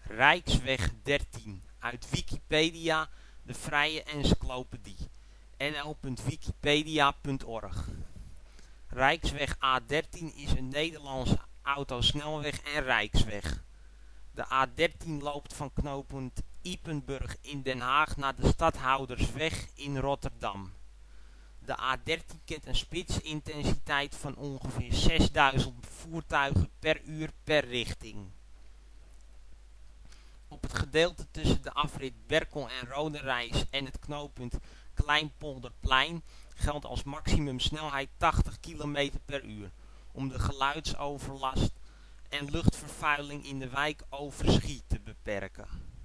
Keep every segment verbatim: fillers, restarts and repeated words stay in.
Rijksweg dertien, uit Wikipedia, de vrije encyclopedie. n l punt wikipedia punt org. Rijksweg A dertien is een Nederlandse autosnelweg en rijksweg. De A dertien loopt van knooppunt Ypenburg in Den Haag naar de Stadhoudersweg in Rotterdam. De A dertien kent een spitsintensiteit van ongeveer zesduizend voertuigen per uur per richting. Op het gedeelte tussen de afrit Berkel en Roderijs en het knooppunt Kleinpolderplein geldt als maximumsnelheid tachtig kilometer per uur om de geluidsoverlast en luchtvervuiling in de wijk Overschie te beperken.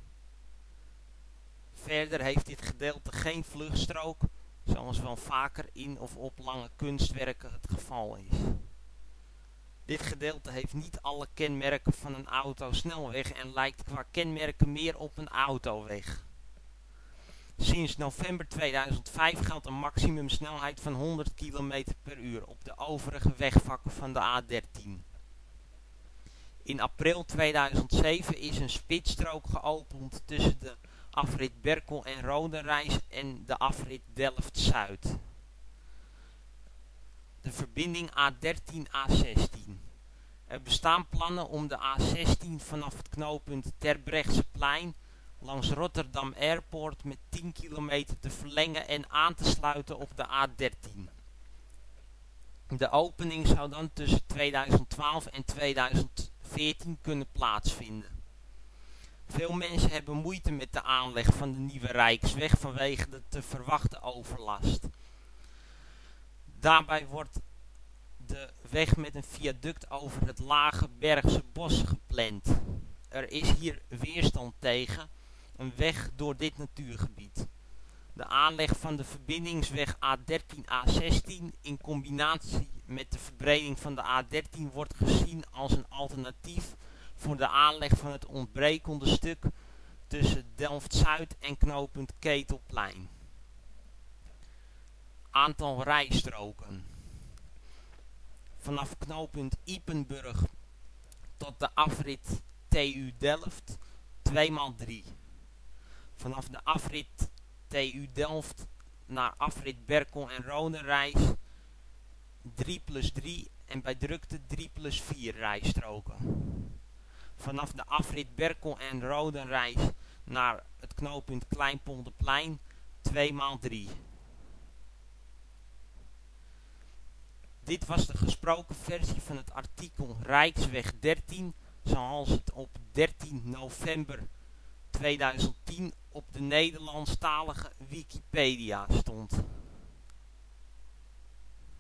Verder heeft dit gedeelte geen vluchtstrook, zoals wel vaker in of op lange kunstwerken het geval is. Dit gedeelte heeft niet alle kenmerken van een autosnelweg en lijkt qua kenmerken meer op een autoweg. Sinds november tweeduizend vijf geldt een maximumsnelheid van honderd kilometer per uur op de overige wegvakken van de A dertien. In april tweeduizend zeven is een spitsstrook geopend tussen de afrit Berkel en Roderijs en de afrit Delft-Zuid. De verbinding A dertien A zestien. Er bestaan plannen om de A zestien vanaf het knooppunt Terbrechtseplein langs Rotterdam Airport met tien kilometer te verlengen en aan te sluiten op de A dertien. De opening zou dan tussen tweeduizend twaalf en tweeduizend veertien kunnen plaatsvinden. Veel mensen hebben moeite met de aanleg van de nieuwe Rijksweg vanwege de te verwachten overlast. Daarbij wordt de weg met een viaduct over het Lage Bergse Bos gepland. Er is hier weerstand tegen een weg door dit natuurgebied. De aanleg van de verbindingsweg A dertien A zestien in combinatie met de verbreding van de A dertien wordt gezien als een alternatief voor de aanleg van het ontbrekende stuk tussen Delft-Zuid en knooppunt Ketelplein. Aantal rijstroken. Vanaf knooppunt Ypenburg tot de afrit T U Delft twee maal drie. Vanaf de afrit T U Delft naar afrit Berkel en Roderijs drie plus drie en bij drukte drie plus vier rijstroken. Vanaf de afrit Berkel en Roderijs naar het knooppunt Kleinpolderplein twee maal drie. Dit was de gesproken versie van het artikel Rijksweg dertien, zoals het op dertien november tweeduizend tien op de Nederlandstalige Wikipedia stond.